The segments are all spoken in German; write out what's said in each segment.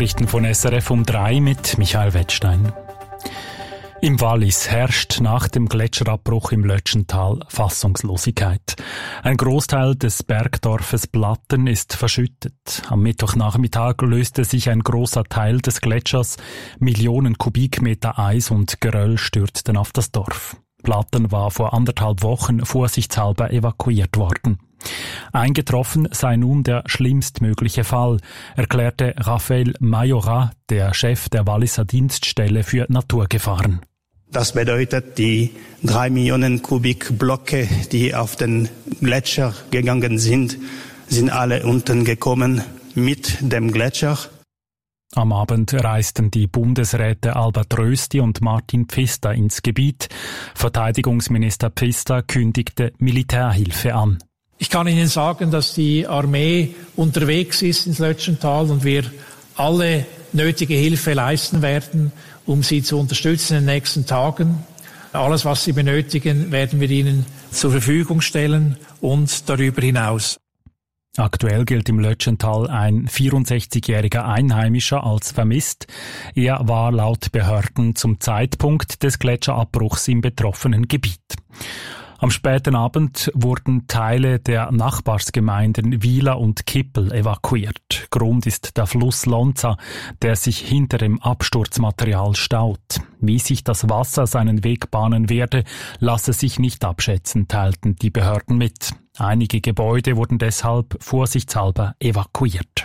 Nachrichten von SRF um 3 mit Michael Wettstein. Im Wallis herrscht nach dem Gletscherabbruch im Lötschental Fassungslosigkeit. Ein Großteil des Bergdorfes Platten ist verschüttet. Am Mittwochnachmittag löste sich ein großer Teil des Gletschers. Millionen Kubikmeter Eis und Geröll stürzten auf das Dorf. Platten war vor 1,5 Wochen vorsichtshalber evakuiert worden. Eingetroffen sei nun der schlimmstmögliche Fall, erklärte Raphael Majorat, der Chef der Walliser Dienststelle für Naturgefahren. Das bedeutet, die 3 Millionen Kubikblöcke, die auf den Gletscher gegangen sind, sind alle unten gekommen mit dem Gletscher. Am Abend reisten die Bundesräte Albert Rösti und Martin Pfister ins Gebiet. Verteidigungsminister Pfister kündigte Militärhilfe an. Ich kann Ihnen sagen, dass die Armee unterwegs ist ins Lötschental und wir alle nötige Hilfe leisten werden, um Sie zu unterstützen in den nächsten Tagen. Alles, was Sie benötigen, werden wir Ihnen zur Verfügung stellen und darüber hinaus. Aktuell gilt im Lötschental ein 64-jähriger Einheimischer als vermisst. Er war laut Behörden zum Zeitpunkt des Gletscherabbruchs im betroffenen Gebiet. Am späten Abend wurden Teile der Nachbarsgemeinden Wieler und Kippel evakuiert. Grund ist der Fluss Lonza, der sich hinter dem Absturzmaterial staut. Wie sich das Wasser seinen Weg bahnen werde, lasse sich nicht abschätzen, teilten die Behörden mit. Einige Gebäude wurden deshalb vorsichtshalber evakuiert.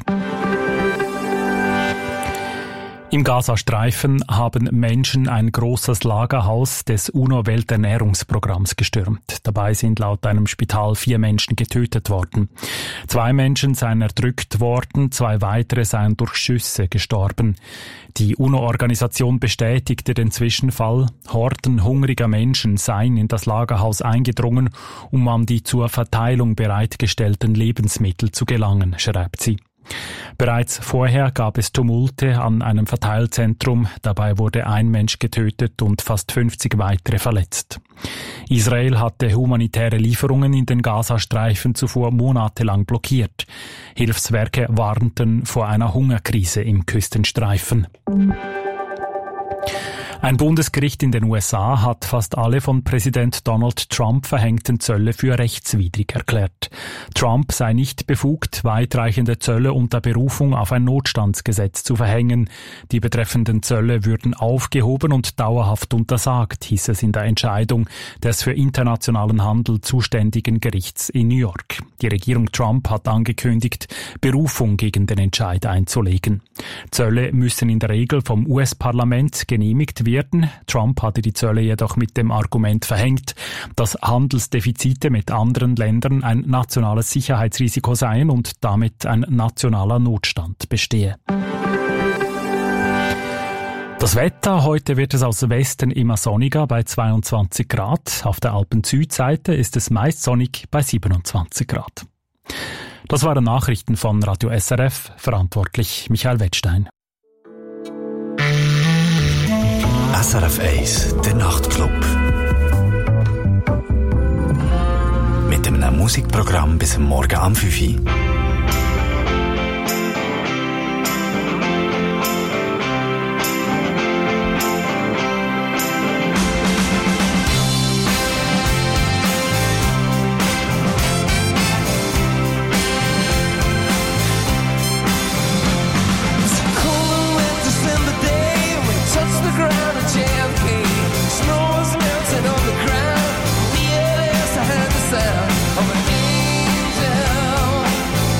Im Gazastreifen haben Menschen ein großes Lagerhaus des UNO-Welternährungsprogramms gestürmt. Dabei sind laut einem Spital 4 Menschen getötet worden. 2 Menschen seien erdrückt worden, 2 weitere seien durch Schüsse gestorben. Die UNO-Organisation bestätigte den Zwischenfall. Horden hungriger Menschen seien in das Lagerhaus eingedrungen, um an die zur Verteilung bereitgestellten Lebensmittel zu gelangen, schreibt sie. Bereits vorher gab es Tumulte an einem Verteilzentrum. Dabei wurde ein Mensch getötet und fast 50 weitere verletzt. Israel hatte humanitäre Lieferungen in den Gazastreifen zuvor monatelang blockiert. Hilfswerke warnten vor einer Hungerkrise im Küstenstreifen. Ein Bundesgericht in den USA hat fast alle von Präsident Donald Trump verhängten Zölle für rechtswidrig erklärt. Trump sei nicht befugt, weitreichende Zölle unter Berufung auf ein Notstandsgesetz zu verhängen. Die betreffenden Zölle würden aufgehoben und dauerhaft untersagt, hieß es in der Entscheidung des für internationalen Handel zuständigen Gerichts in New York. Die Regierung Trump hat angekündigt, Berufung gegen den Entscheid einzulegen. Zölle müssen in der Regel vom US-Parlament genehmigt werden. Trump hatte die Zölle jedoch mit dem Argument verhängt, dass Handelsdefizite mit anderen Ländern ein nationales Sicherheitsrisiko seien und damit ein nationaler Notstand bestehe. Das Wetter, heute wird es aus Westen immer sonniger bei 22 Grad. Auf der Alpen-Südseite ist es meist sonnig bei 27 Grad. Das waren Nachrichten von Radio SRF, verantwortlich Michael Wettstein. SRF 1, der Nachtclub. Mit einem Musikprogramm bis morgen am 5 Uhr. Of an angel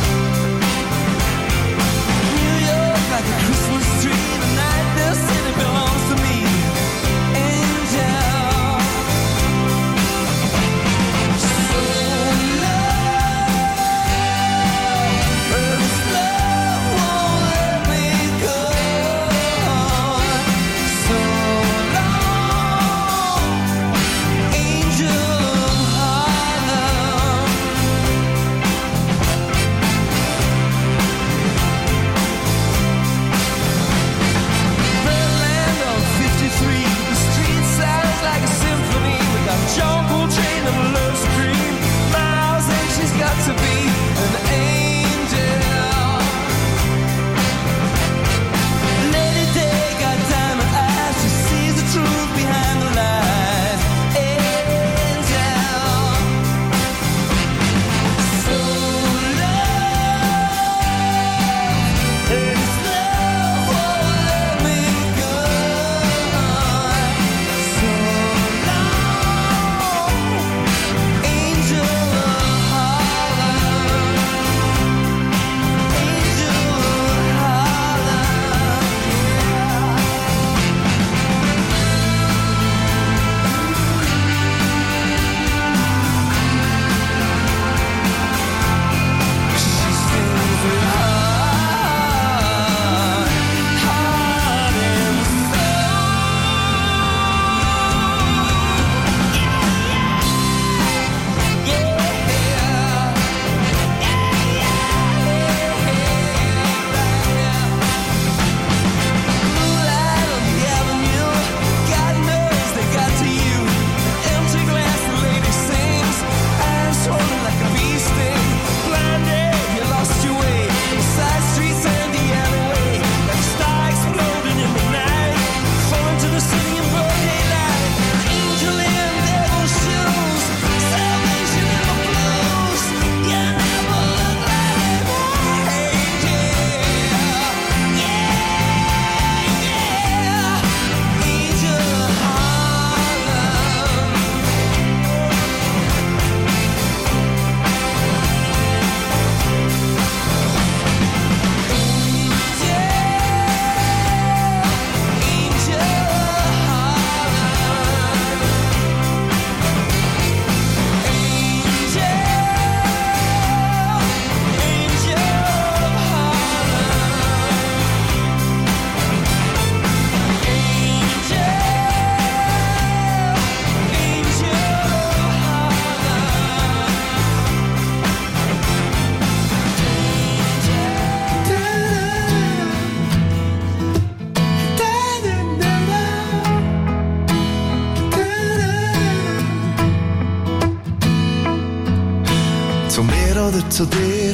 Zu mir oder zu dir,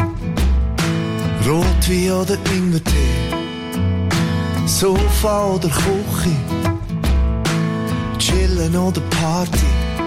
Rotwein oder Ingwertee, Sofa oder Küche, chillen oder Party,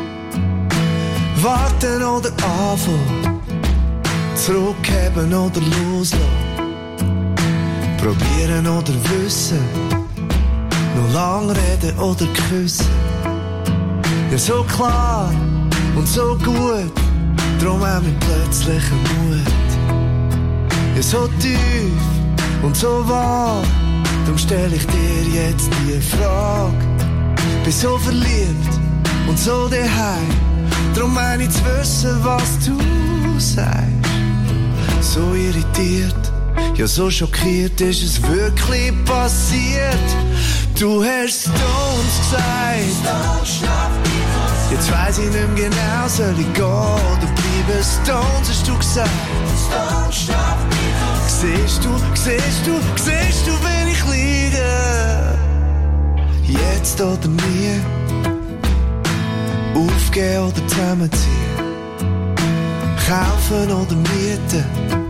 warten oder anfangen, zurückgeben oder loslassen, probieren oder wissen, noch lang reden oder küssen. Ja, so klar und so gut, drum haben wir plötzlich einen Mut. Ja, so tief und so wahr, drum stell ich dir jetzt die Frage. Bin so verliebt und so daheim, drum meine ich zu wissen, was du sagst. So irritiert, ja so schockiert, ist es wirklich passiert. Du hast Stones gesagt, jetzt weiss ich nicht mehr genau, soll ich gehen oder bleiben? Stones hast du gesagt. Siehst du, wenn ich liege? Jetzt oder nie, aufgeben oder zusammenziehen, kaufen oder mieten,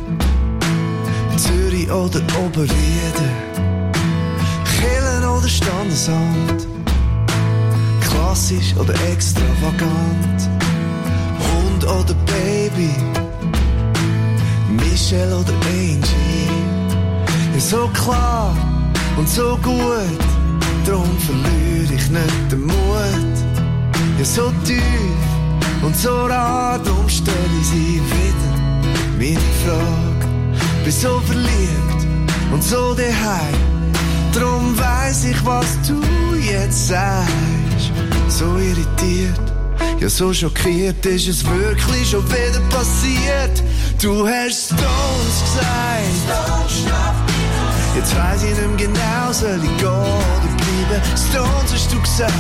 Zürich oder Oberrieden, Kirchen oder Standesamt, klassisch oder extravagant, Hund oder Baby, Michelle oder Angie. Ja, so klar und so gut, drum verliere ich nicht den Mut. Ja, so tief und so rar, drum stell ich sie wieder meine Frage. Bin so verliebt und so daheim, drum weiss ich, was du jetzt sagst. So irritiert, ja so schockiert, ist es wirklich schon wieder passiert. Du hast Stones gesagt, jetzt weiss ich nicht mehr genau, soll ich gehen oder bleiben? Stones hast du gesagt.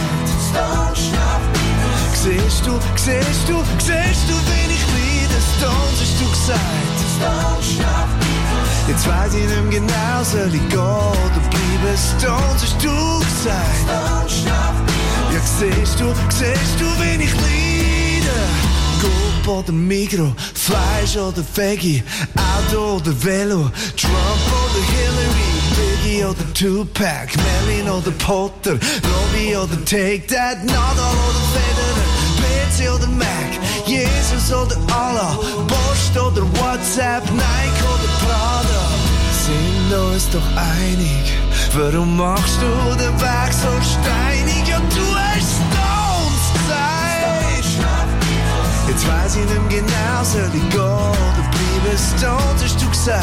Siehst du, wenn ich leide? Stones hast du gesagt. Jetzt weiss ich nicht mehr genau, soll ich gehen oder bleiben? Stones hast du gesagt. Ja, siehst du, wenn ich leide? Coop oder Migros, Fleisch oder Veggie, Auto oder Velo, Trump oder Hillary, Biggie oder Tupac, Melin oder Potter, Robbie oder Take That, Nadal oder Federer, PC oder Mac, Jesus oder Allah, Post oder WhatsApp, Nike oder Prada. Sind uns doch einig, warum machst du den Weg so steinig? Ja, du hast Stones gesagt. Jetzt weiss ich nicht mehr genau, soll ich gehen oder bleiben? Stones hast du gesagt.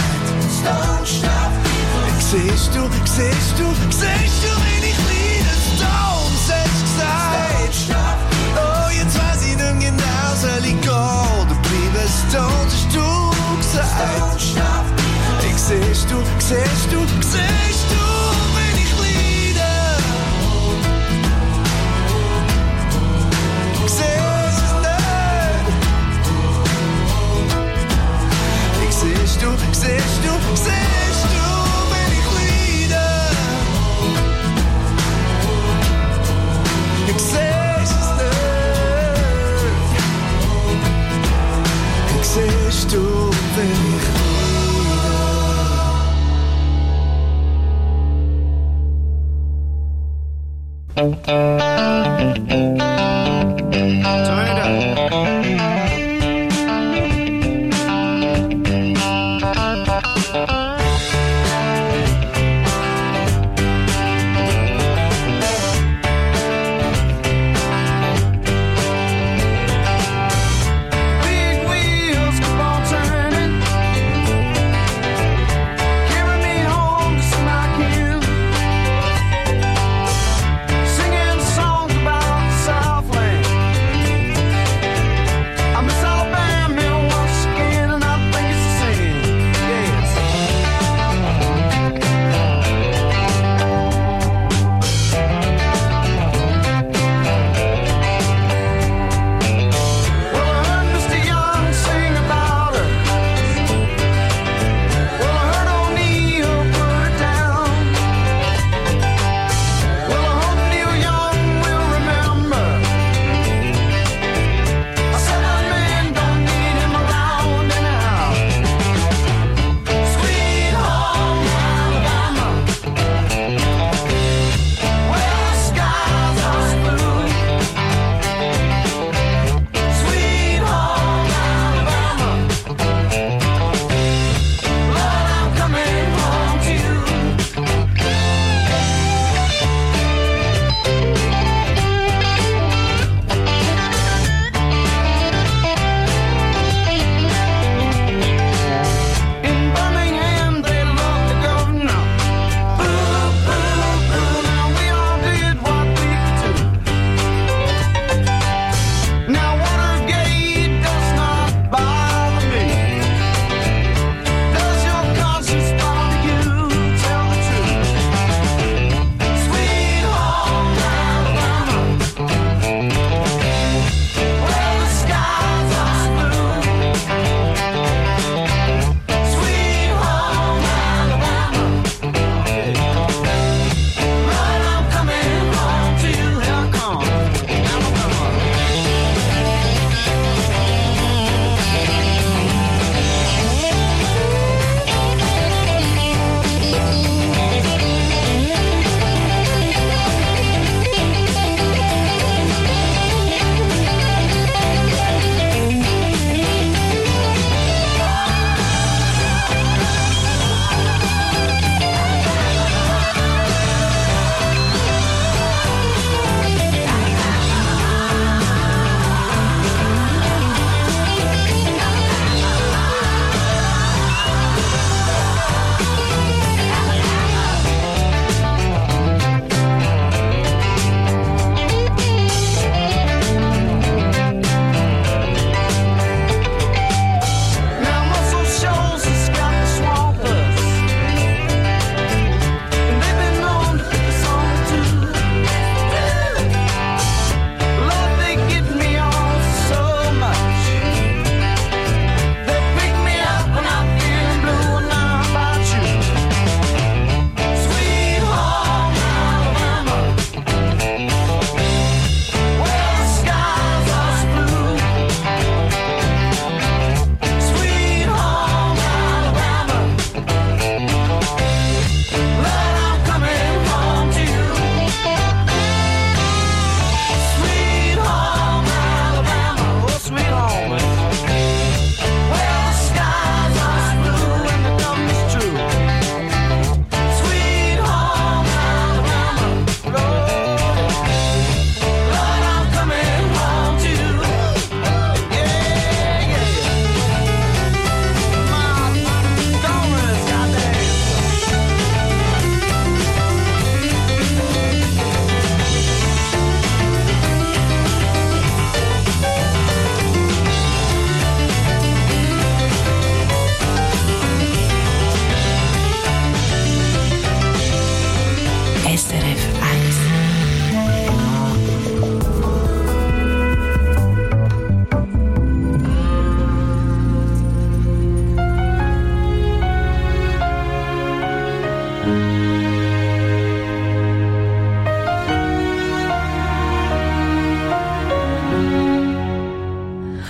Siehst du, wenn ich leide? Stones hast gesagt. Oh, jetzt weiss ich nicht mehr genau, soll ich gehen oder bleiben? Stones hast du gesagt. Siehst du, wenn ich leide? Siehst du, wenn ich leide? Ich seh's nicht. Siehst du, wenn ich leide? Singing songs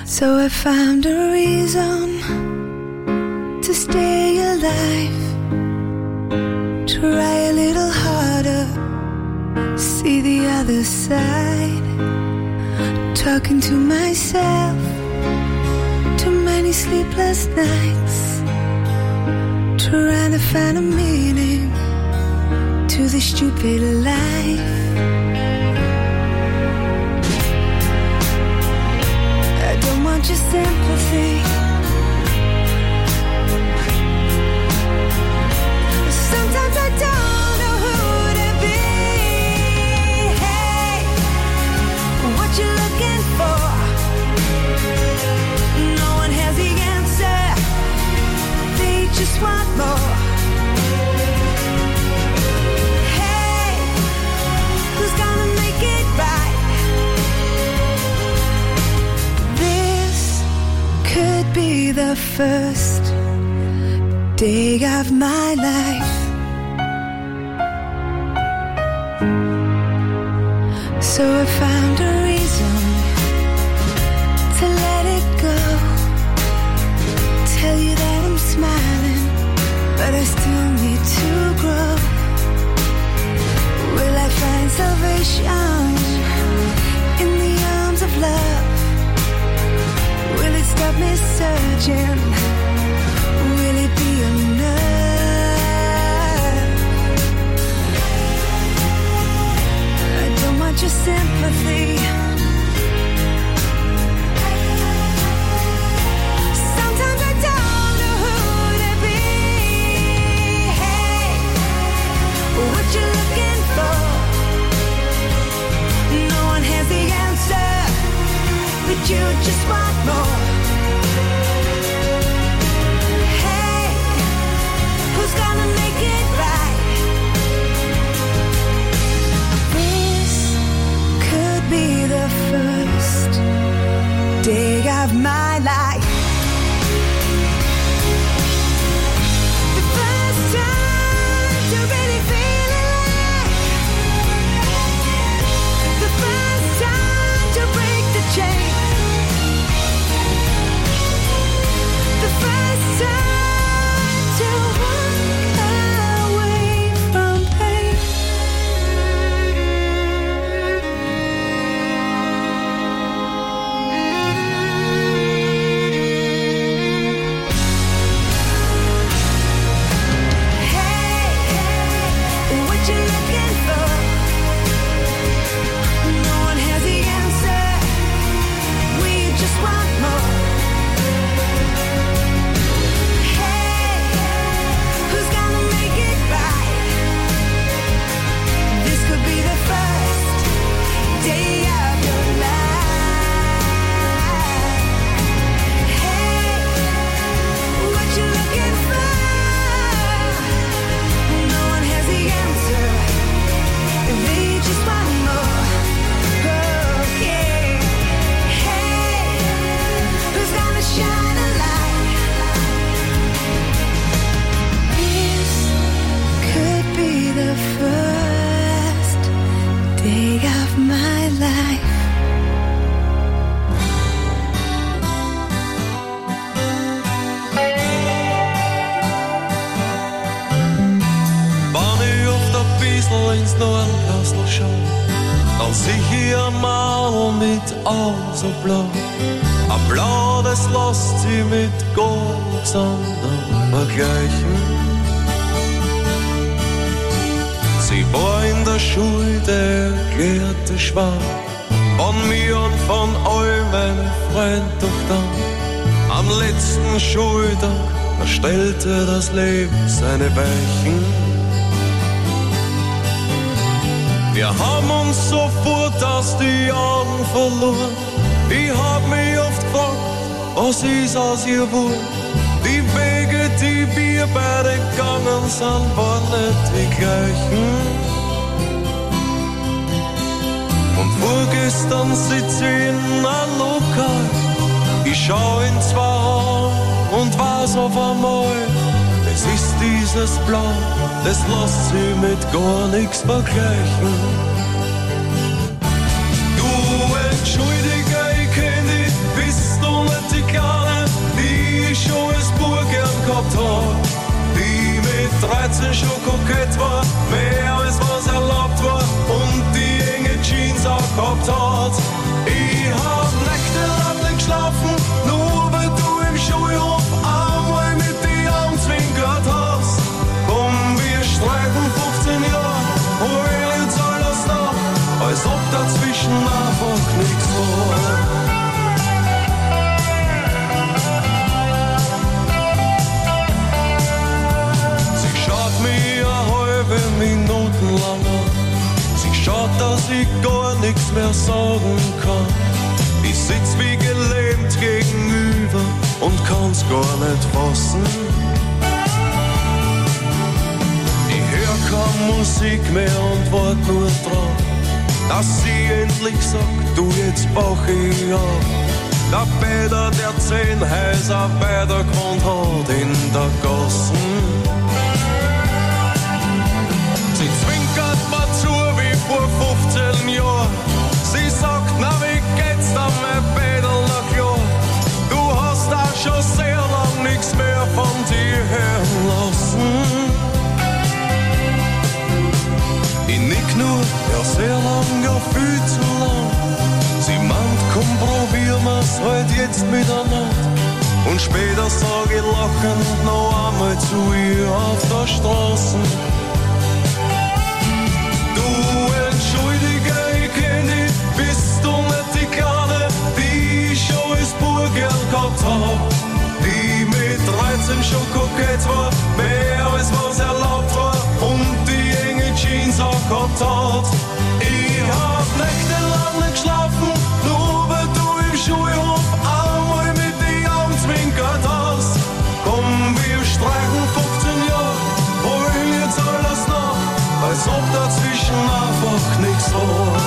So I found a reason to stay alive. Try a little harder, see the other side. Talking to myself, too many sleepless nights, trying to find a meaning to this stupid life. I don't want your sympathy. Sometimes I don't know who to be. Hey, what you looking for? No one has the answer. They just want more. Hey, who's gonna make it right? This could be the first day of my life. So I found a reason to let it go. Tell you that I'm smiling, but I still need to grow. Will I find salvation in the arms of love? Will it stop me searching? Will it be enough? I don't want your sympathy. Sometimes I don't know who to be. Hey, what you looking for? No one has the answer, but you just want more. Who's gonna make it right? This could be the first day of my life. The first time to really feel alive. The first time to break the chain. The first time to walk away from pain. Hey, what you looking for? No one has the answer. We just want more. Who's gonna make it right? This could be the first day of your life. Hey, what you looking for? No one has the answer. They just want more. Oh, yeah. Hey, who's gonna shine a light? This could be the first day of my life. Wanneer ich auf der Wiesel ins Nordkastel schau, dann sieh ich ein Mann mit Augen so blau. Ein Blau, das lässt sie mit gar nichts anderem vergleichen. Sie war in der Schule der erklärte Schwan, von mir und von all meinen Freunden. Doch dann, am letzten Schultag, da stellte das Leben seine Weichen. Wir haben uns sofort aus die Augen verloren. Ich hab mich oft gefragt, was ist aus ihr wohl? Die Wege, die wir beide gegangen sind, waren nicht die gleichen. Und vorgestern sitz ich in einem Lokal. Ich schau in zwei Augen und weiß auf einmal, es ist dieses Blau, das lässt sich mit gar nichts vergleichen. Du, entschuldige, ich kenn dich, bist du 13 schon kokett war, mehr als was erlaubt war und die enge Jeans auch gehabt hat. Ich hab nächtelang nicht geschlafen, nur weil du im Schulhof einmal mit die Augen zwinkert hast. Komm, wir streichen 15 Jahre, hol jetzt alles nach, als ob dazwischen einfach nichts war. Minuten lang an. Sie schaut, dass ich gar nichts mehr sagen kann. Ich sitz wie gelähmt gegenüber und kann's gar nicht fassen. Ich hör keine Musik mehr und wart nur drauf, dass sie endlich sagt, du, jetzt brauch ich ab. Der Bäder, der 10 Häuser weiter gewohnt hat in der Gassen. Sie zwinkert mir zu wie vor 15 Jahren. Sie sagt, na wie geht's da mein Bädel nach Jahr? Du hast auch schon sehr lang nichts mehr von dir hören lassen. Ich nick nur, ja sehr lang, ja viel zu lang. Sie meint, komm probieren wir's halt jetzt miteinander. Und später sag ich lachend noch einmal zu ihr auf der Straße. Entschuldige, ich kenn dich, bist du nicht die Kleine, die ich schon als Bub gern gehabt hab, die mit 13 schon kokett war, mehr als was erlaubt war und die enge Jeans auch gehabt hat. Ich hab nächtelang nicht geschlafen, nur weil du im Schulhof einmal mit die Augen zwinkert hast. Komm, wir streichen 15 Jahre, wollen jetzt alles nach, als ob dazwischen einfach nichts war.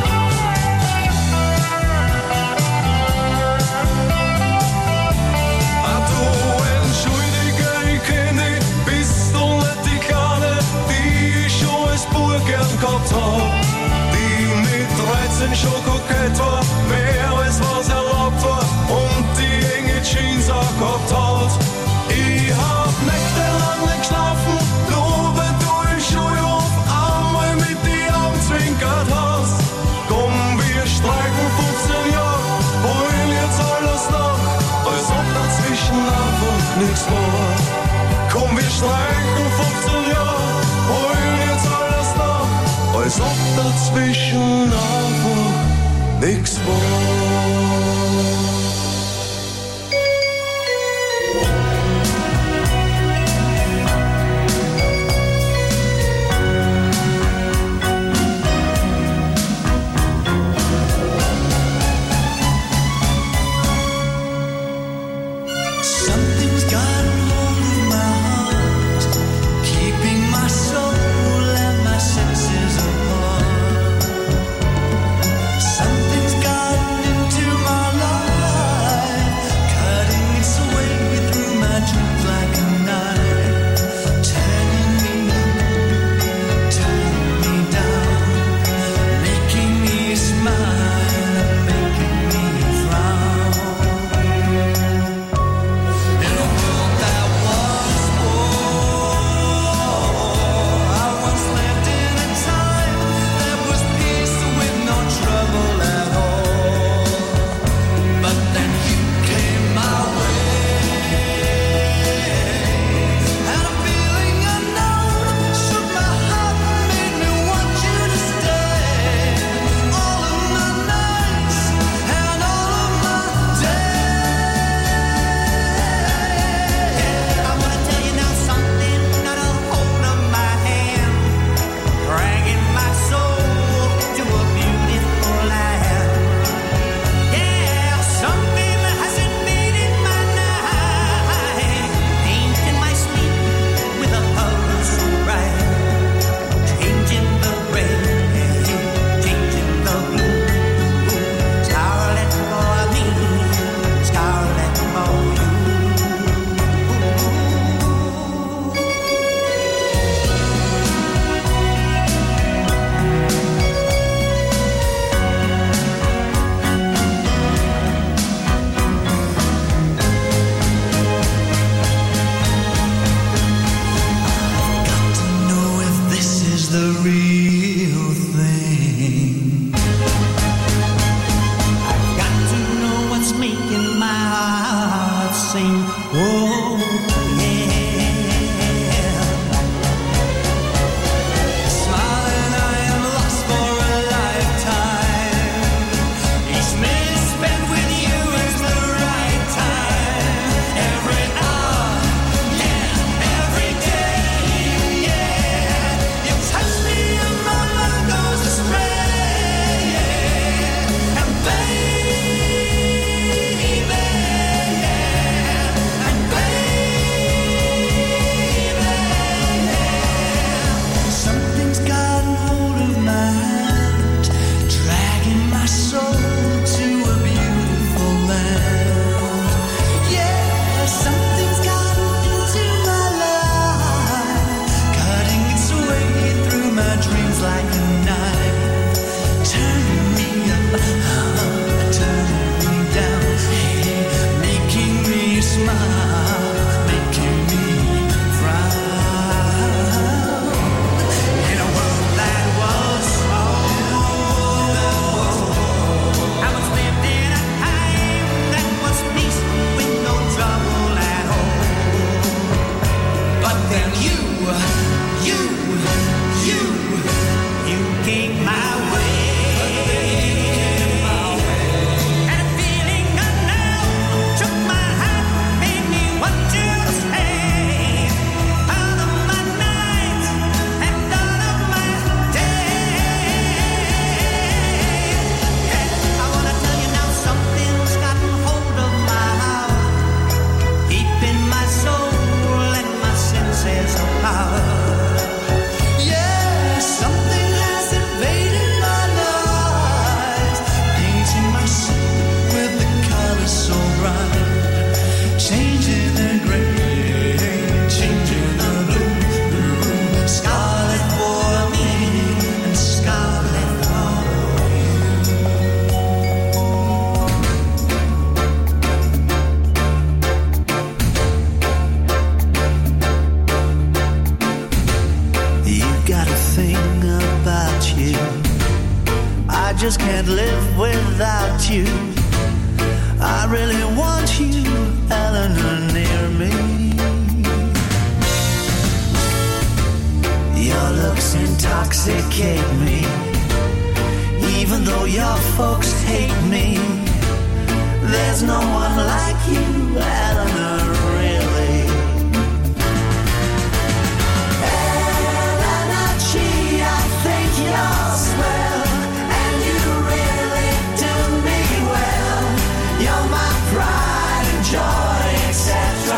Ah, du, entschuldige, ich kenn dich, bist du nicht die Kleine, die ich schon als Bub gern gehabt hab, die mit 13 schon kokett war, mehr als was erlaubt war und die enge Jeans auch gehabt hat. Ich hab nächtelang nicht geschlafen, nur weil du im Schulhof einmal mit die Augen zwinkert hast. Komm, wir streichen 15 Jahre, wollen jetzt alles nach, als ob dazwischen einfach nichts war. Komm, wir streichen 15 Jahre, wollen jetzt alles nach, als ob dazwischen einfach nichts war. Something's gotten my heart sing, oh yeah. Smiling, I am lost for a lifetime. Each minute spent with you is the right time. Every hour, yeah, every day, yeah. You touch me and my mind goes astray, yeah. And something's gotten hold of my hand, dragging my soul to a beautiful land. Yeah, something's gotten into my life, cutting its way through my dreams like a knife, turning me up, turning me down, hey, making me smile, making me frown. In a world that was small, I was lived in a time that was peaceful with no trouble at all. But then you came my way. And a feeling unknown took my heart, made me want you to stay. Out of my night and out of my day. Yeah, I wanna tell you now, something's gotten hold of my heart, deep in my soul and my senses of power. Yeah, something has invaded my life, painting my soul with the colors so bright, changing the gray, changing the blue, scarlet for me and scarlet for you. You got a thing about you, I just can't live without you. I really want you, Eleanor, near me. Your looks intoxicate me, even though your folks hate me. There's no one like you, Eleanor, really. Eleanor G, I think you're swell, and you really do me well. You're my pride and joy, etc.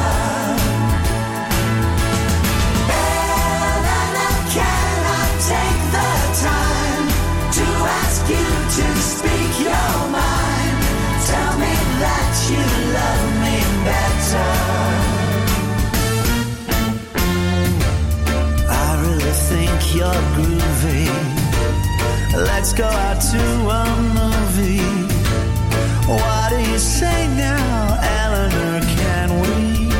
Eleanor, can I take the time to ask you to speak your mind? Tell me that you love me better. I really think you're groovy. Let's go out to a movie. What do you say now, Eleanor, can we?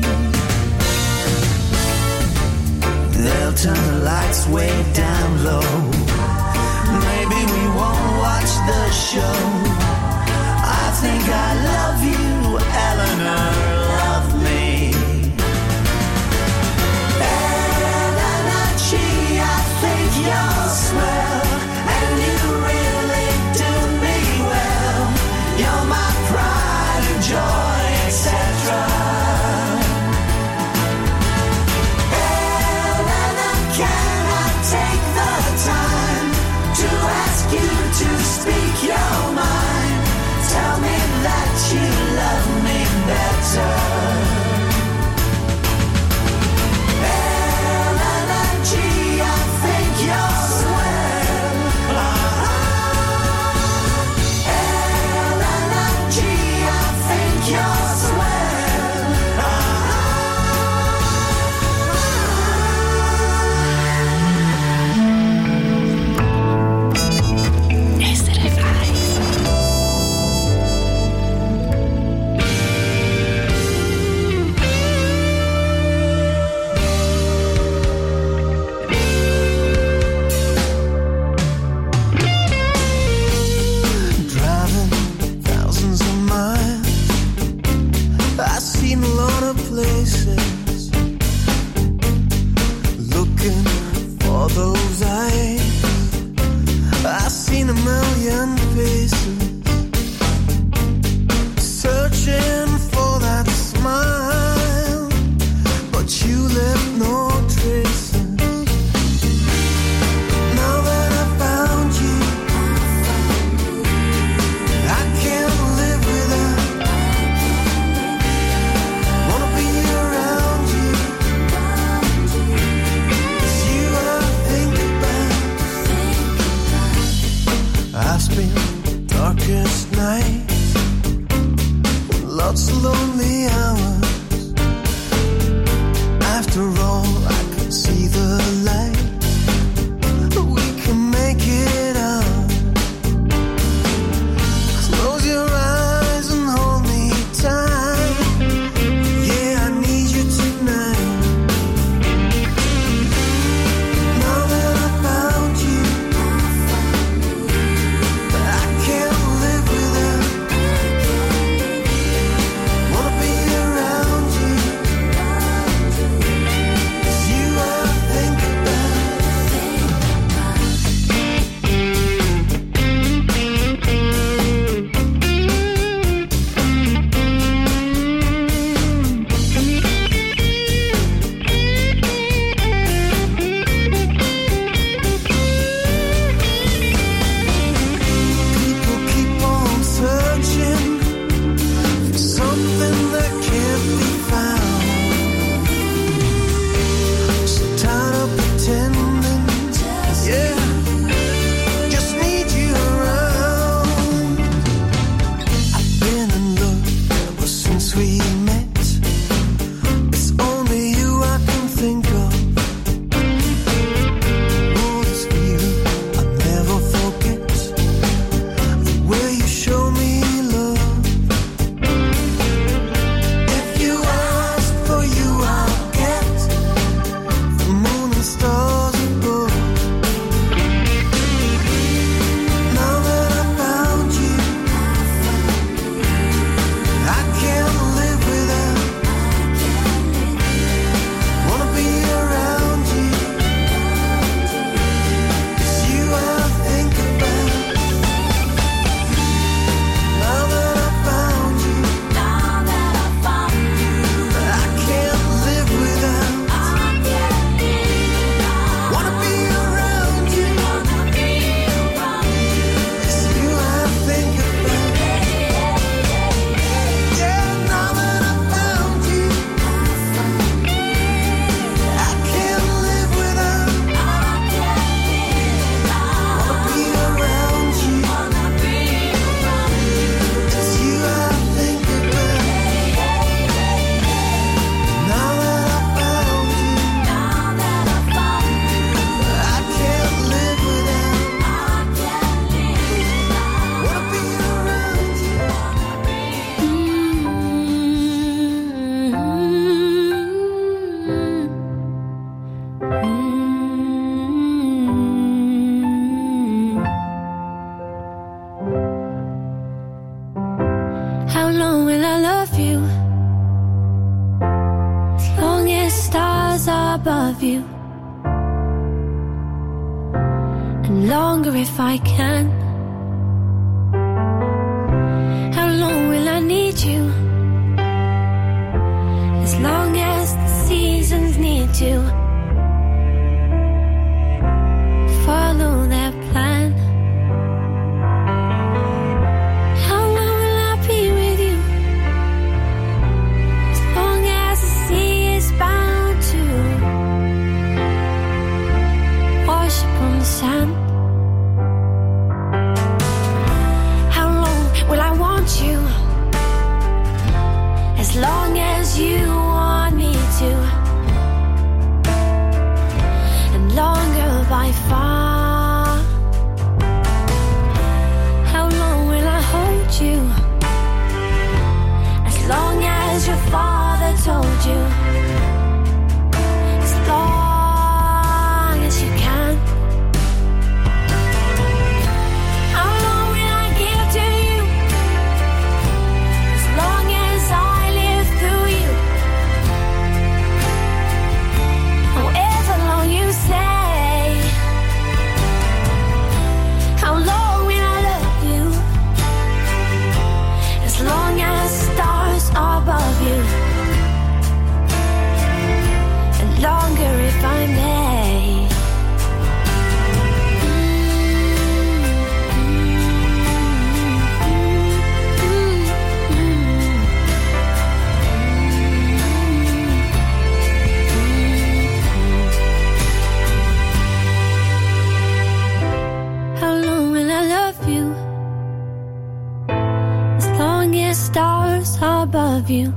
They'll turn the lights way down low. Maybe we won't watch the show. I think I love you, Eleanor, love me. Eleanor G, I think you're swell, and you really do me well. You're my pride and joy. places, looking for those eyes. I've seen a million faces, searching for that smile, but you left no traces. Now that I found you, I can't live without. Wanna be around you, 'cause you I think about. I spent the darkest nights, lots of lonely hours. After all, I can see the light. We can make it out. Close your eyes and hold me tight. Yeah, I need you tonight. Now that I found you, I can't live without. Wanna be around you, 'cause you I think about. People keep on searching for something that can't be found. So tired of pretending, yeah, just need you around. I've been in love ever since we met. It's only you I can think of. Oh, this feeling I'll never forget. The way you show me love. If you ask for you, I'll get the moon and stars above. Now that I found you, I can't live without. Wanna be around you, 'cause you I think about. Now that I found you, I can't live without. Wanna be around you, 'cause you I think about. Yeah, now that I found you, I can't live without. Wanna be around you, 'cause you I think about. Now that I found you, I can't live without. Wanna be around you. How long will I love you? As long as stars are above you, and longer if I can. How long will I need you? As long as the seasons need to follow their plan. How long will I be with you? As long as the sea is bound to wash upon the sand. How long will I want you? As long as you want me to. stars above you.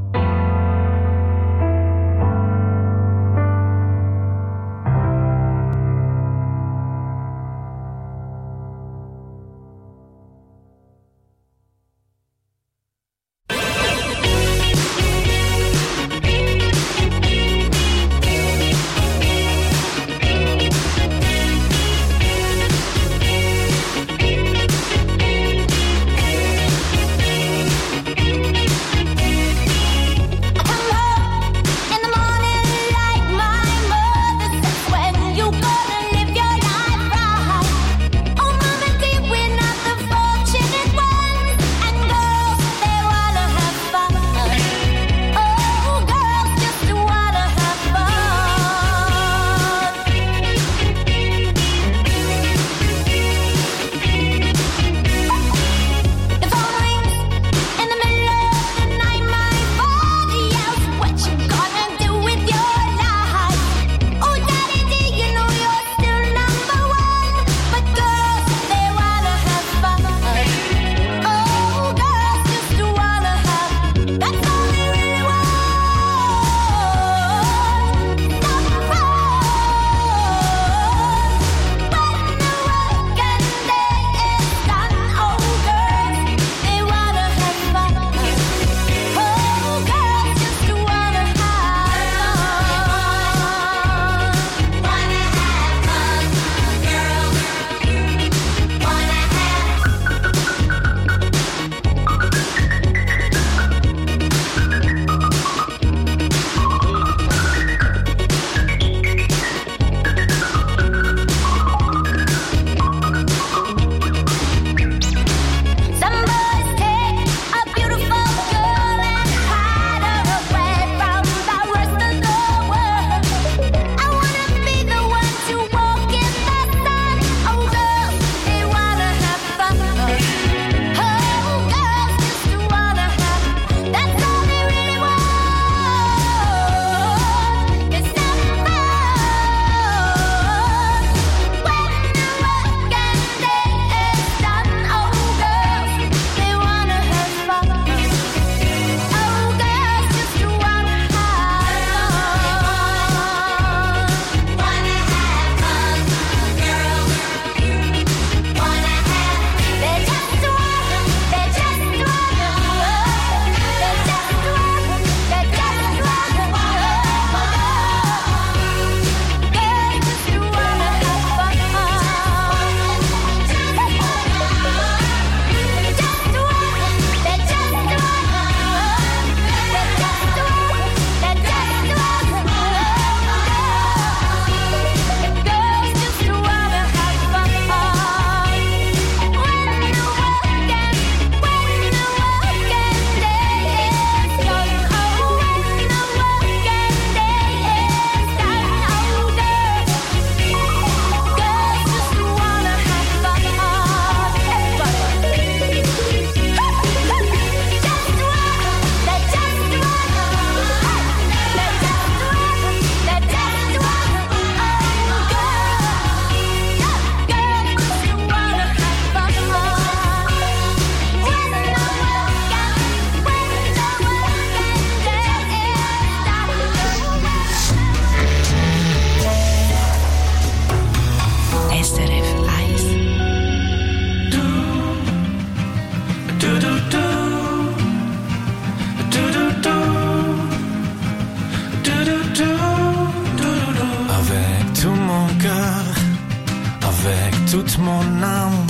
toute mon âme,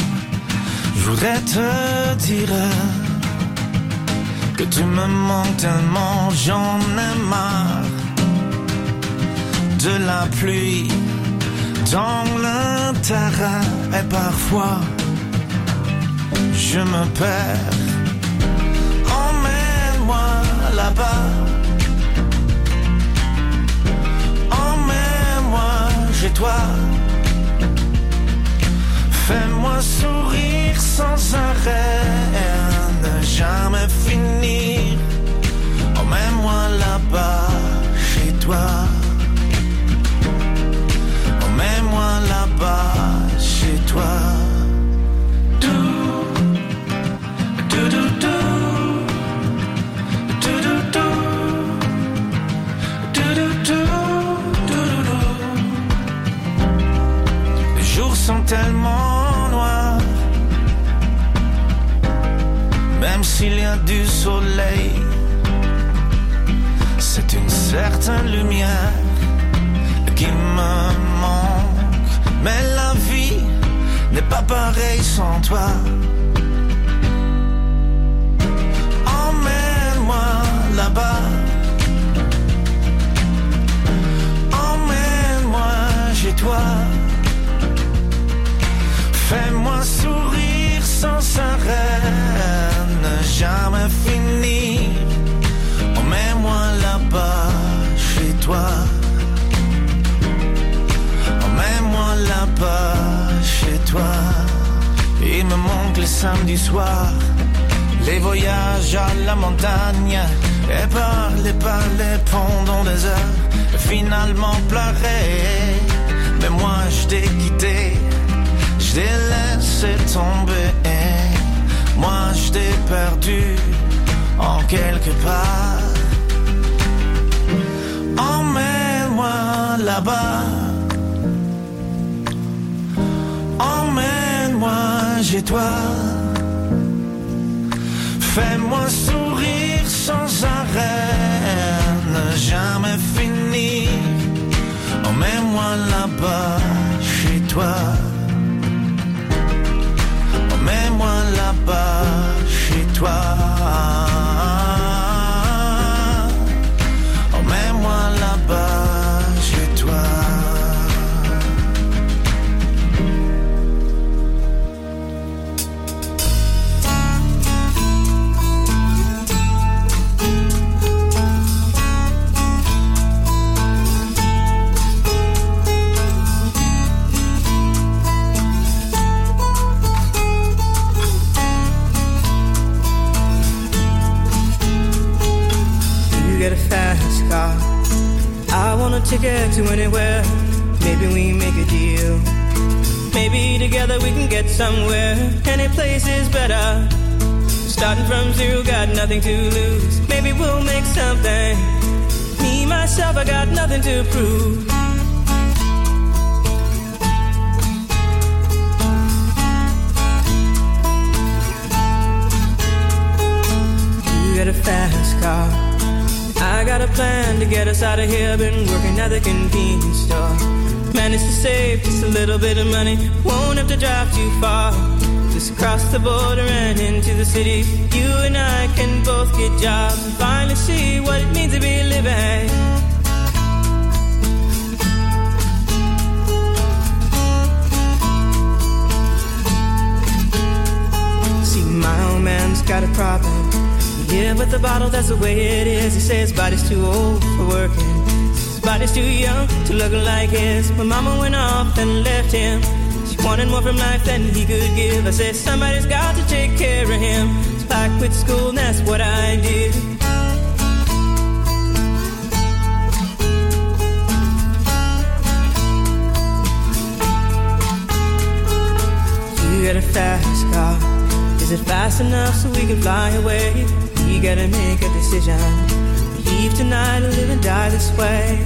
je voudrais te dire que tu me manques tellement, j'en ai marre de la pluie dans le terrain. Et parfois je me perds. Emmène-moi là-bas, emmène-moi chez toi. Fais-moi sourire sans arrêt, ne jamais finir. Emmène-moi là-bas chez toi. Emmène-moi là-bas chez toi. Do, do, do. soleil. C'est une certaine lumière qui me manque. Mais la vie n'est pas pareille sans toi. Emmène-moi là-bas. Emmène-moi chez toi. Fais-moi sourire sans arrêt, ne jamais finir. Emmène-moi là-bas chez toi. Emmène-moi là-bas chez toi. Il me manque les samedis soirs, les voyages à la montagne, et parler pendant des heures, et finalement pleurer. Mais moi je t'ai quitté, je t'ai laissé tomber. Moi je t'ai perdu en quelque part. Emmène-moi là-bas. Emmène-moi chez toi. Fais-moi sourire sans arrêt, ne jamais finir. Emmène-moi là-bas chez toi. Emmène-moi là-bas chez toi. Emmène-moi là-bas chez toi. Get a fast car. I want a ticket to anywhere. Maybe we make a deal. Maybe together we can get somewhere. Any place is better. Starting from zero, got nothing to lose. Maybe we'll make something. Me, myself, I got nothing to prove. You get a fast car. I got a plan to get us out of here. Been working at the convenience store. Managed to save just a little bit of money. Won't have to drive too far. Just cross the border and into the city. You and I can both get jobs and finally see what it means to be living. See, my old man's got a problem. Yeah, with the bottle, that's the way it is. He says his body's too old for working. His body's too young to look like his. When mama went off and left him, she wanted more from life than he could give. I said, somebody's got to take care of him. So I quit school and that's what I did. You got a fast car. Is it fast enough so we can fly away? We gotta make a decision. Leave tonight or live and die this way.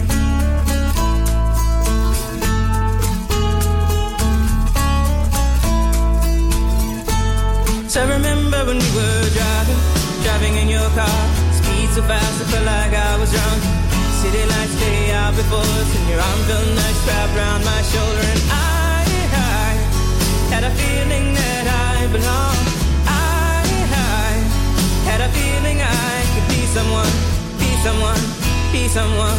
So I remember when we were driving in your car. Speed so fast I felt like I was drunk. City lights stay out before us, and your arm felt nice wrapped around my shoulder. And I had a feeling that I belonged. Had a feeling I could be someone, be someone, be someone.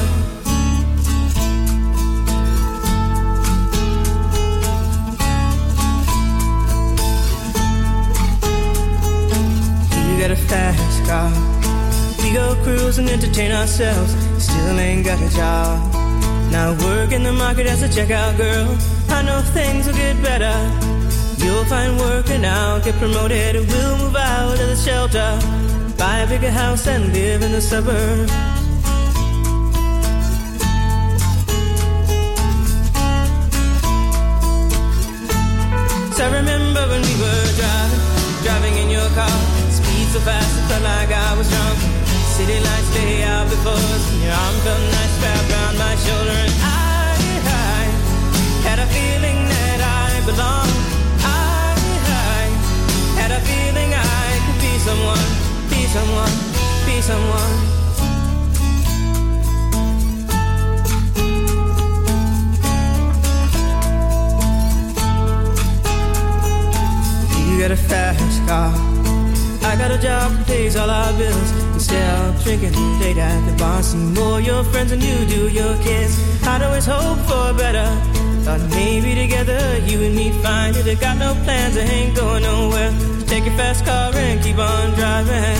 You got a fast car. We go cruise and entertain ourselves. Still ain't got a job. Now work in the market as a checkout girl. I know things will get better. You'll find work and I'll get promoted. We'll move out of the shelter, buy a bigger house and live in the suburbs. So I remember when we were driving in your car. Speed so fast it felt like I was drunk. City lights lay out before us, and your arm felt nice wrapped around my shoulder. And I had a feeling that I belonged. I had a feeling I could be someone, be someone. someone. You got a fast car, I got a job that pays all our bills. Instead of drinking late at the bar, see more your friends than you do your kids. I'd always hope for better. Thought maybe together you and me find it. I got no plans, I ain't going nowhere. Take your fast car and keep on driving.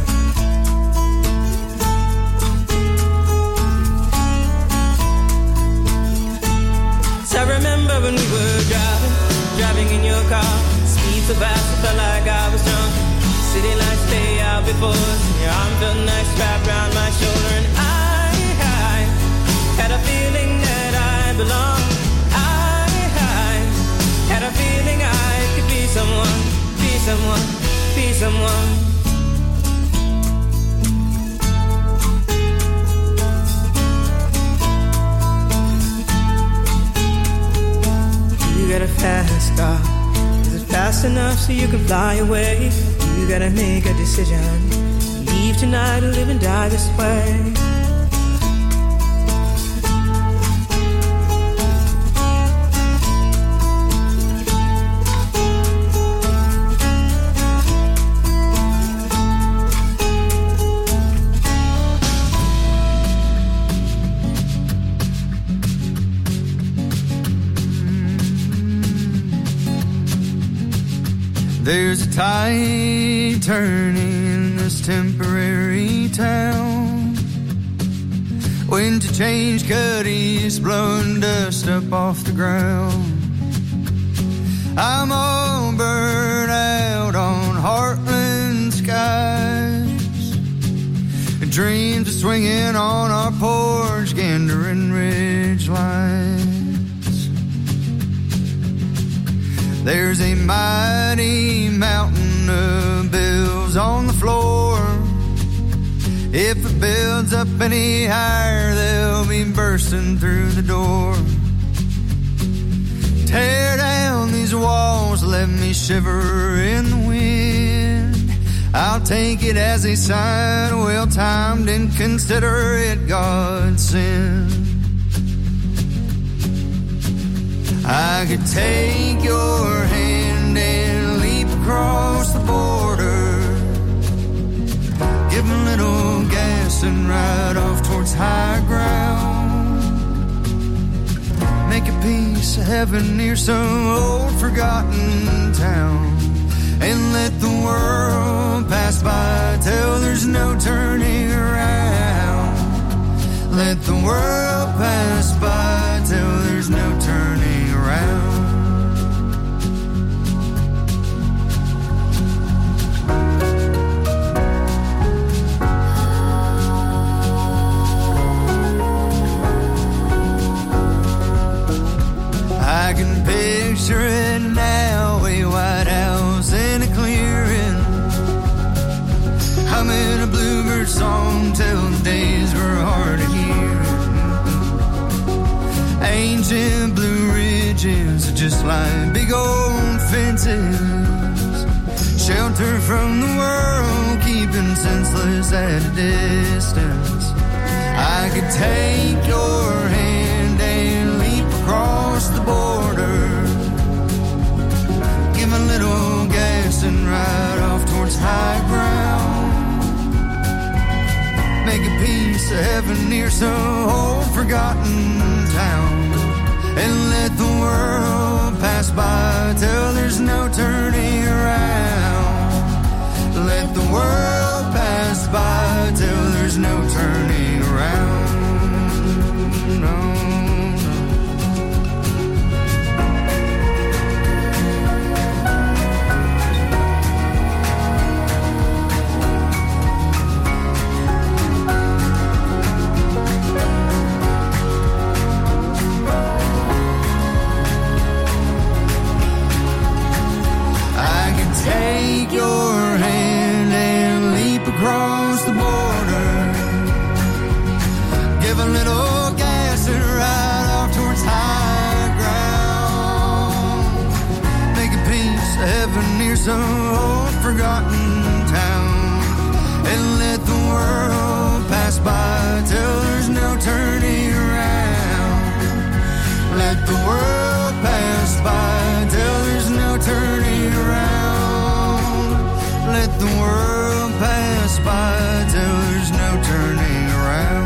So I remember when we were driving in your car. Speed so fast, I felt like I was drunk. City lights stay out before us. Your arm felt nice wrapped around my shoulder. And I had a feeling that I belonged. Had a feeling I could be someone, be someone, be someone. You got a fast car. Is it fast enough so you can fly away? You gotta make a decision. Leave tonight or live and die this way. There's a tide turning in this temporary town. Winter change cutties blowing dust up off the ground. I'm all burned out on Heartland skies. Dreams of swinging on our porch, gander and ridge lines. There's a mighty mountain of bills on the floor. If it builds up any higher, they'll be bursting through the door. Tear down these walls, let me shiver in the wind. I'll take it as a sign, well-timed, and consider it God's sin. I could take your hand and leap across the border. Give a little gas and ride off towards high ground. Make a piece of heaven near some old forgotten town. And let the world pass by till there's no turning around. Let the world pass by till there's no turning around. I can picture it now, a White House in a clearing, humming a bluebird song till the days were hard to hear. Ancient blue ridges are just like big old fences, shelter from the world, keeping senseless at a distance. I could take your hand and leap across the border. Give a little gas and ride off towards high ground. Make a piece of heaven near some old forgotten town. And let the world pass by till there's no turning around. Let the world pass by till there's no turning around. No. Take your hand and leap across the border. Give a little gas and ride off towards high ground. Make a piece of heaven near some old forgotten town. And let the world pass by till there's no turning around. Let the world pass by till there's no turning around. Let the world pass by till there's no turning around.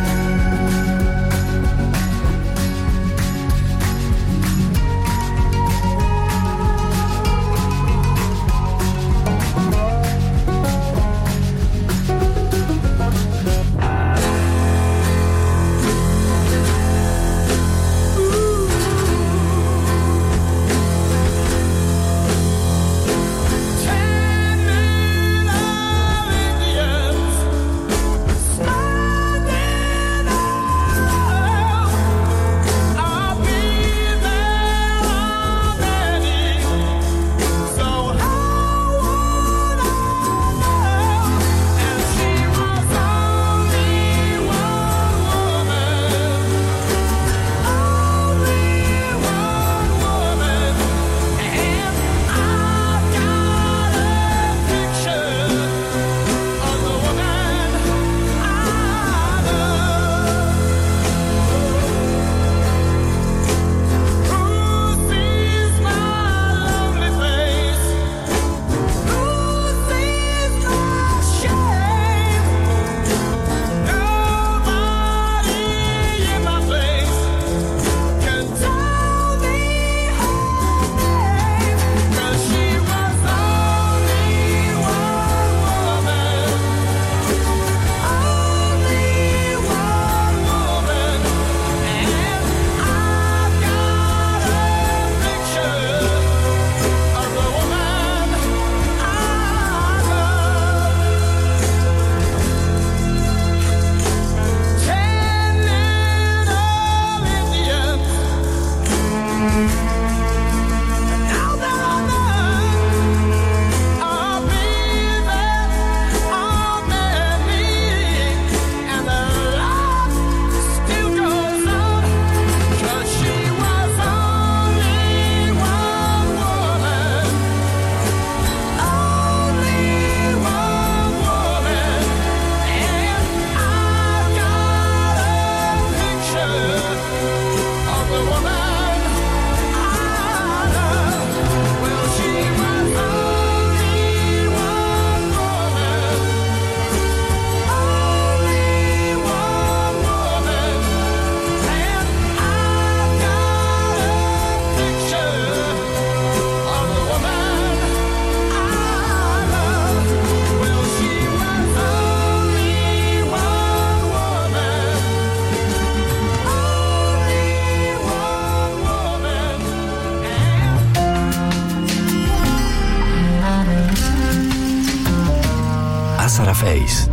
Face.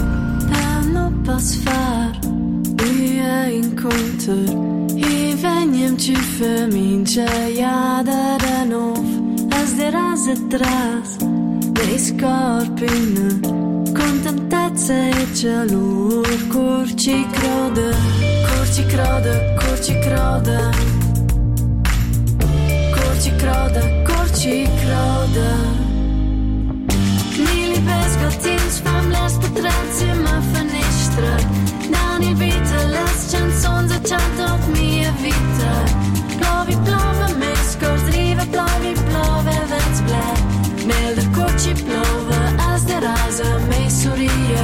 Não posso far e encontrar e venham-te faminta de novo as deras atrás dei scorpini con tantezza e calor corci croda corci croda corci croda corci croda corci croda. Pescatins fam les patrazzi ma finestra Dan il vita les canzons e canta mia vita Plovi plove me scordriva plovi plove vets ble Mel de corci plove as de rasa me soria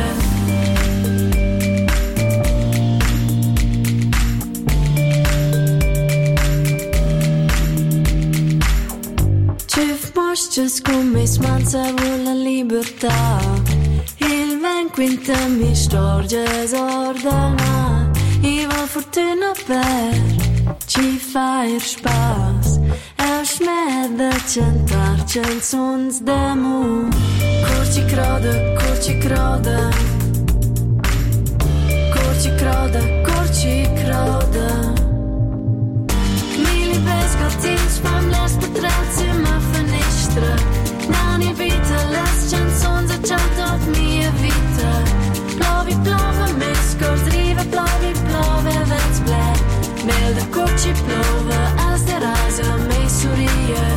Mostres come smanza vuole la libertà Il vent quinta mi storge esordana I va fortuna per ci fa spaß schmedda cantar canzons d'amor Corci croda, corci croda Corci croda, corci croda Mili pescatins fam les patrazzi ma finestra Nani vita les canzons e canta mia vita Plovi plove me scordriva plovi plove vets ble Mel de corci plove as de rasa me soria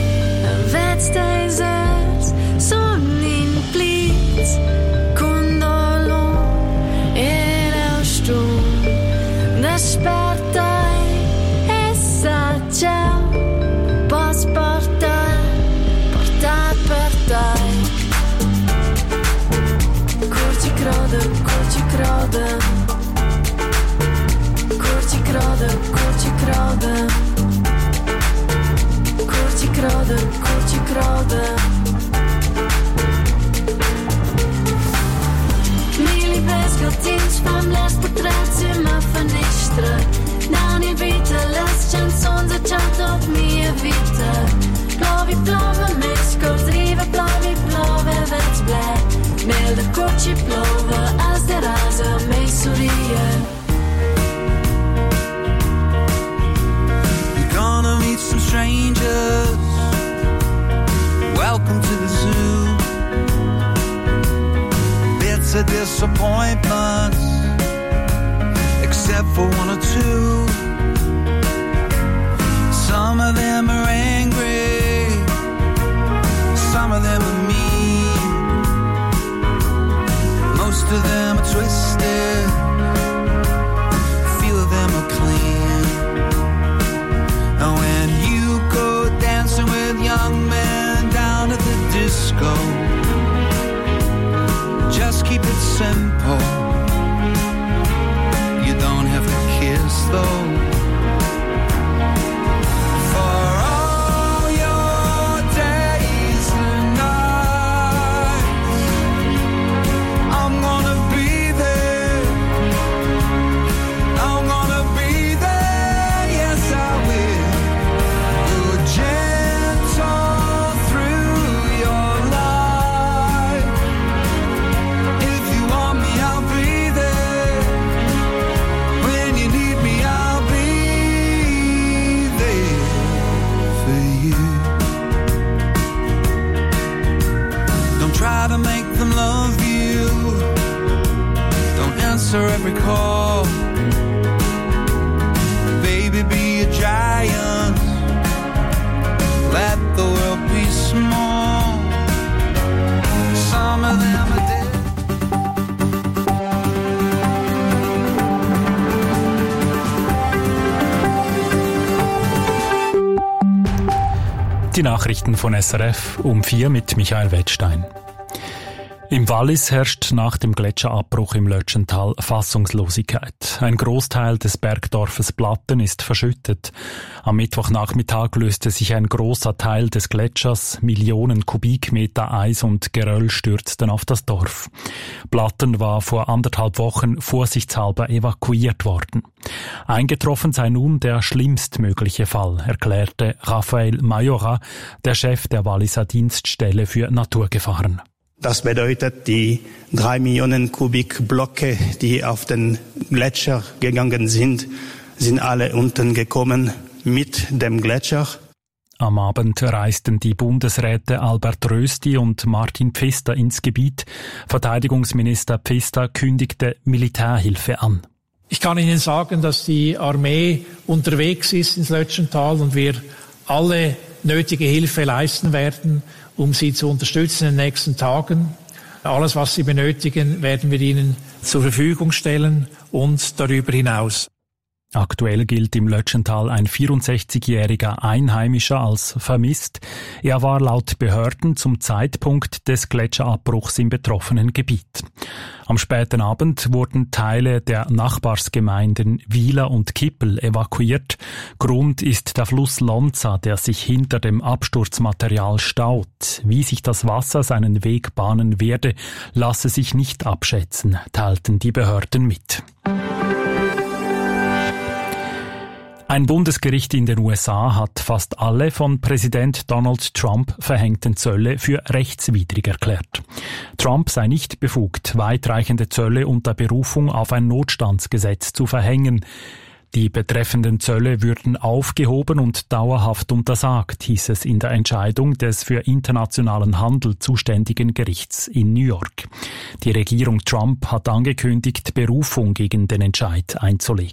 Vets deisers son in plits Con disappointments, except for one or two. Some of them are angry, some of them are mean, most of them are twisted, few of them are clean. And when you go dancing with young men down at the disco, just keep it simple. You don't have to kiss though. For all your days and nights, I'm gonna be there. I'm gonna be there, yes I will. Go gentle through your life. If you want me, I'll be there. When you need me, I'll be there for you. Don't try to make them love you. Don't answer every call. Baby, be a giant. Let the world be small. Some of them are dead. Die Nachrichten von SRF um 4 mit Michael Wettstein. Im Wallis herrscht nach dem Gletscherabbruch im Lötschental Fassungslosigkeit. Ein Großteil des Bergdorfes Platten ist verschüttet. Am Mittwochnachmittag löste sich ein großer Teil des Gletschers. Millionen Kubikmeter Eis und Geröll stürzten auf das Dorf. Platten war vor 1,5 Wochen vorsichtshalber evakuiert worden. Eingetroffen sei nun der schlimmstmögliche Fall, erklärte Raphael Majora, der Chef der Walliser Dienststelle für Naturgefahren. Das bedeutet, die 3 Millionen Kubikblöcke, die auf den Gletscher gegangen sind, sind alle unten gekommen mit dem Gletscher. Am Abend reisten die Bundesräte Albert Rösti und Martin Pfister ins Gebiet. Verteidigungsminister Pfister kündigte Militärhilfe an. Ich kann Ihnen sagen, dass die Armee unterwegs ist ins Lötschental und wir alle nötige Hilfe leisten werden, um Sie zu unterstützen in den nächsten Tagen. Alles, was Sie benötigen, werden wir Ihnen zur Verfügung stellen und darüber hinaus. Aktuell gilt im Lötschental ein 64-jähriger Einheimischer als vermisst. Er war laut Behörden zum Zeitpunkt des Gletscherabbruchs im betroffenen Gebiet. Am späten Abend wurden Teile der Nachbarsgemeinden Wieler und Kippel evakuiert. Grund ist der Fluss Lonza, der sich hinter dem Absturzmaterial staut. Wie sich das Wasser seinen Weg bahnen werde, lasse sich nicht abschätzen, teilten die Behörden mit. Ein Bundesgericht in den USA hat fast alle von Präsident Donald Trump verhängten Zölle für rechtswidrig erklärt. Trump sei nicht befugt, weitreichende Zölle unter Berufung auf ein Notstandsgesetz zu verhängen. Die betreffenden Zölle würden aufgehoben und dauerhaft untersagt, hieß es in der Entscheidung des für internationalen Handel zuständigen Gerichts in New York. Die Regierung Trump hat angekündigt, Berufung gegen den Entscheid einzulegen.